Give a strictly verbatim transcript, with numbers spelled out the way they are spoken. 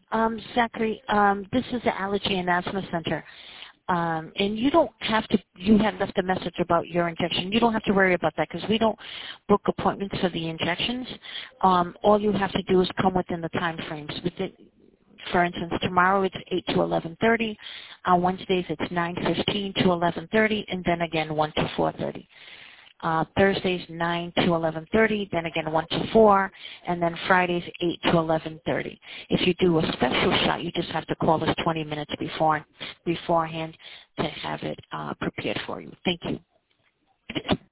Um, Zachary, um, this is the Allergy and Asthma Center. Um, and you don't have to, you had left a message about your injection. You don't have to worry about that because we don't book appointments for the injections. Um, all you have to do is come within the time frames. Within, for instance, tomorrow it's eight to eleven thirty. On Wednesdays it's nine fifteen to eleven thirty, and then again one to four thirty. Uh, Thursdays nine to eleven thirty, then again one to four, and then Fridays eight to eleven thirty. If you do a special shot, you just have to call us twenty minutes before beforehand to have it uh, prepared for you. Thank you.